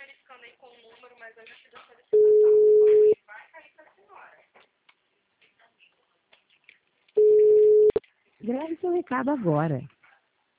verificando aí com o número, mas eu já fiz a solicitação. Vai cair para a senhora. Grave seu recado agora.